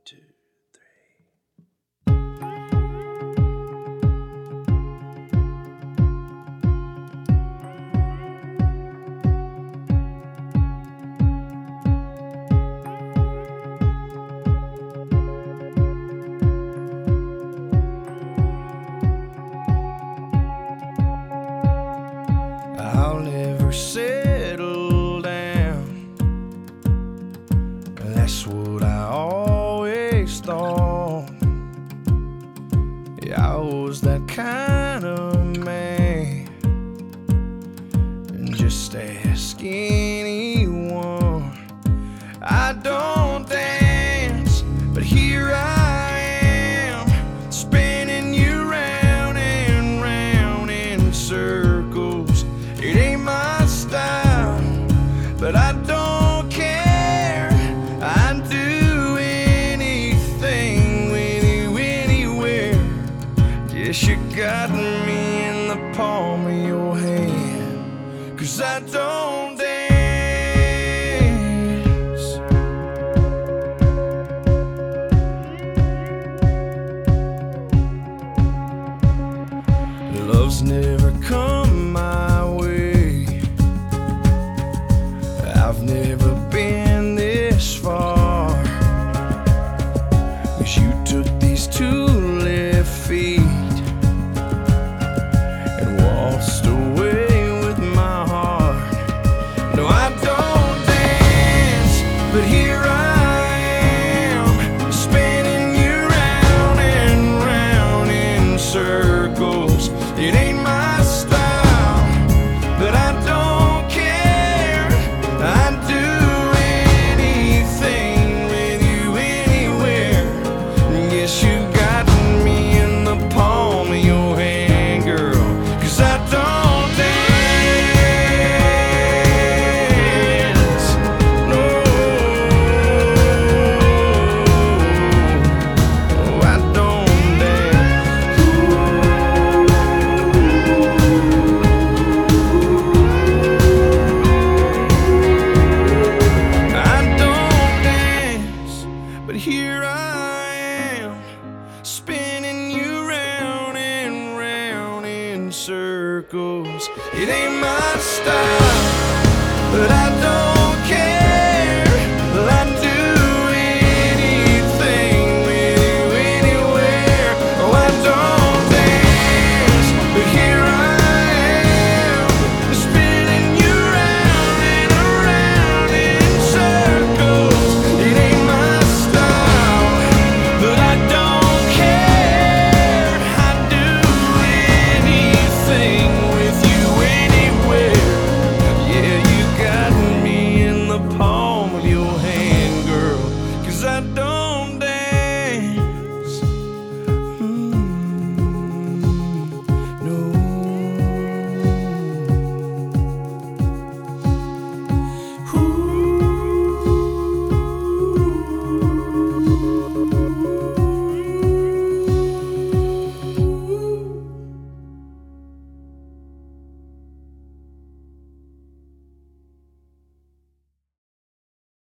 two, three. I'll never settle down. That's what I always thought. Yeah, I was that kind of man. And just ask anyone. I don't dance, but here I am, spinning you round and round in circles. It ain't my style, but I don't care. I'd do anything with you anywhere. Yes, you got me in the palm of your hand, 'cause I don't dance. Love's never come my way. I've never been this far, 'cause you took these two left feet and waltzed away with my heart. No, I don't dance, but here I am, spinning you round and round in circles. It ain't my style, but I don't care. I'd do anything with you anywhere. Yes, you got me in the palm of your hand, girl, 'cause I don't dance. No, I don't dance. I don't dance, but here I am, spinning you round and round in circles. It ain't my style, but I don't